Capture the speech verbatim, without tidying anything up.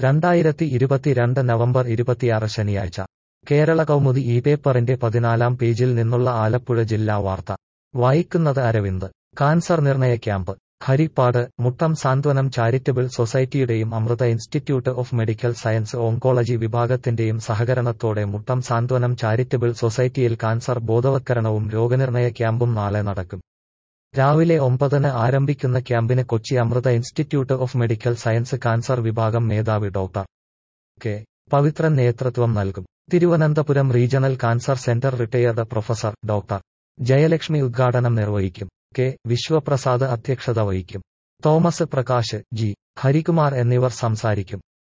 രണ്ടായിരത്തി ഇരുപത്തിരണ്ട് നവംബർ ഇരുപത്തിയാറ് ശനിയാഴ്ച കേരള കൗമുദി ഈ പേപ്പറിന്റെ പതിനാലാം പേജിൽ നിന്നുള്ള ആലപ്പുഴ ജില്ലാ വാർത്ത വായിക്കുന്നത് അരവിന്ദ്. കാൻസർ നിർണയ ക്യാമ്പ് ഹരിപ്പാട്. മുട്ടം സാന്ത്വനം ചാരിറ്റബിൾ സൊസൈറ്റിയുടെയും Amrita institute of medical science oncology വിഭാഗത്തിന്റെയും സഹകരണത്തോടെ മുട്ടം സാന്ത്വനം ചാരിറ്റബിൾ സൊസൈറ്റിയിൽ കാൻസർ ബോധവത്കരണവും രോഗനിർണയ ക്യാമ്പും നാളെ നടക്കും. രാവിലെ ഒമ്പതിന് ആരംഭിക്കുന്ന ക്യാമ്പിന് Kochi Amrita institute of medical science cancer വിഭാഗം മേധാവി ഡോക്ടർ കെ പവിത്രൻ നേതൃത്വം നൽകും. Thiruvananthapuram regional cancer centre retired professor doctor Jayalakshmi ഉദ്ഘാടനം നിർവഹിക്കും. കെ വിശ്വപ്രസാദ് അധ്യക്ഷത വഹിക്കും. തോമസ് പ്രകാശ്, ജി ഹരികുമാർ എന്നിവർ സംസാരിക്കും.